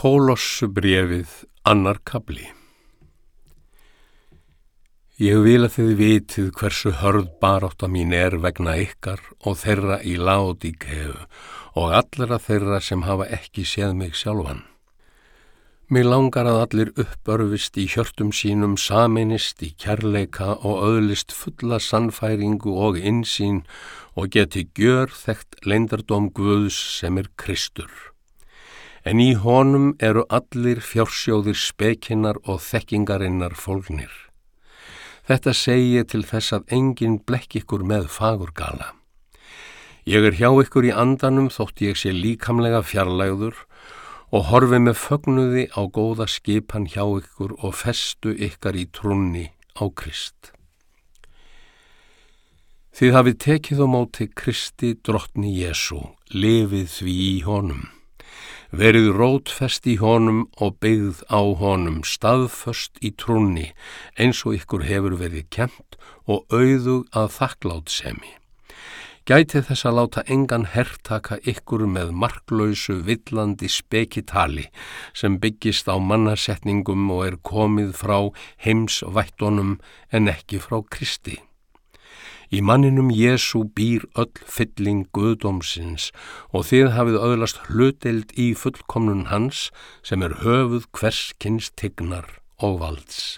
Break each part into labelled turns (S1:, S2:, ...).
S1: Kólossubréfið, annar kafli. Ég vil að þið vitið hversu hörð barátta mín vegna ykkar og þeirra í Laódíkeu og allra þeirra sem hafa ekki séð mig sjálfan. Mig langar að allir uppörfist í hjörtum sínum, sameinist í kærleika og öðlist fulla sannfæringu og innsýn og geti gjörþekkt leyndardóm Guðs sem Kristur. En í honum eru allir fjársjóðir spekinnar og þekkingarinnar fólgnir. Þetta segi ég til þess að enginn blekki ykkur með fagurgala. Ég hjá ykkur í andanum þótt ég sé líkamlega fjarlægður og horfi með fögnuði á góða skipan hjá ykkur og festu ykkar í trúnni á Krist. Þið hafið tekið á móti Kristi drottni Jesú, lifið því í honum. Verið rótfest í honum og byggð á honum, staðföst í trúnni, eins og ykkur hefur verið kennt og auðug að þakklátsemi. Gætið þess að láta engan hertaka ykkur með marklausu villandi spekitali sem byggist á mannasetningum og komið frá heimsvættunum en ekki frá Kristi. Í manninum Jesú býr öll fylling guðdómsins og þið hafið öðlast hlutdeild í fullkomnun hans sem höfuð hvers kyns tignar og valds.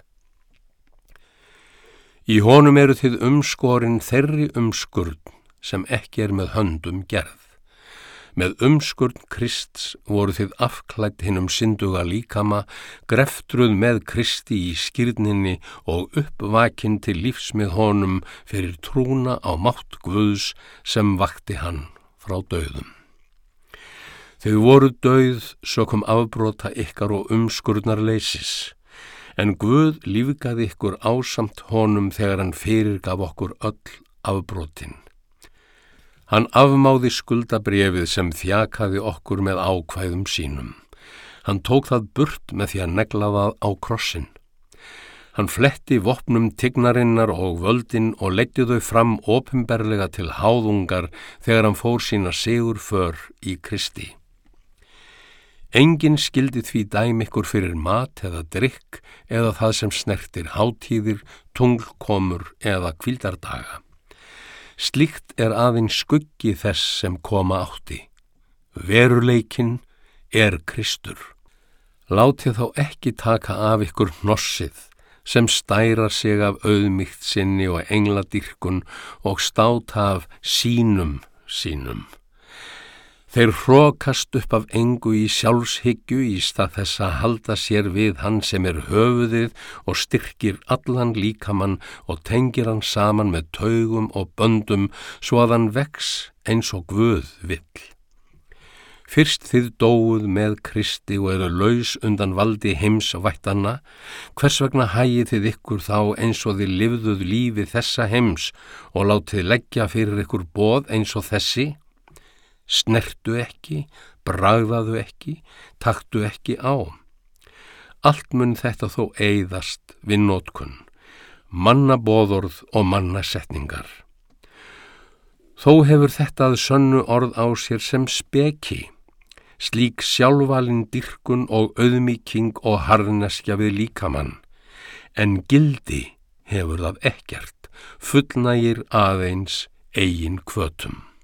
S1: Í honum eru þið umskorin þeirri umskurn sem ekki með höndum gerð. Með umskurn Krists voru þið afklædd hinum synduga líkama, greftruð með Kristi í skírninni og uppvakin til lífs með honum fyrir trúna á mátt Guðs sem vakti hann frá dauðum. Þið voru dauð sökum afbrota ykkar og umskurnarleysis, en Guð lífgaði ykkur ásamt honum þegar hann fyrirgaf okkur öll afbrotin. Hann afmáði skuldabréfið sem þjakaði okkur með ákvæðum sínum. Hann tók það burt með því að negla það á krossinn. Hann fletti vopnum tignarinnar og völdin og leiddi þau fram opinberlega til háðungar þegar hann fór sína sigurför í Kristi. Enginn skildi því dæmi ykkur fyrir mat eða drykk eða það sem snertir hátíðir, tunglkomur eða hvíldardaga. Slíkt aðeins skuggi þess sem koma átti. Veruleikinn Kristur. Látið þá ekki taka af ykkur hnossið sem stærar sig af auðmýkt sinni og engladýrkun og státa af sínum. Þeir hrokast upp af engu í sjálfshyggju í stað þess að halda sér við hann sem höfuðið og styrkir allan líkamann og tengir hann saman með taugum og böndum svo að hann vex eins og Guð vill. Fyrst þið dóuð með Kristi og laus undan valdi heimsvættanna, hvers vegna hagið þið ykkur þá eins og þið lifðuð lífi þessa heims og látið leggja fyrir ykkur boð eins og þessi? Snertu ekki, bragðaðu ekki, taktu ekki á. Allt mun þetta þó eyðast við notkun, mannaboðorð og mannasetningar. Þó hefur þetta að sönnu orð á sér sem speki, slík sjálfvalin dýrkun og auðmýking og harðneskja við líkamann, en gildi hefur það ekkert, fullnægir aðeins eigin hvötum.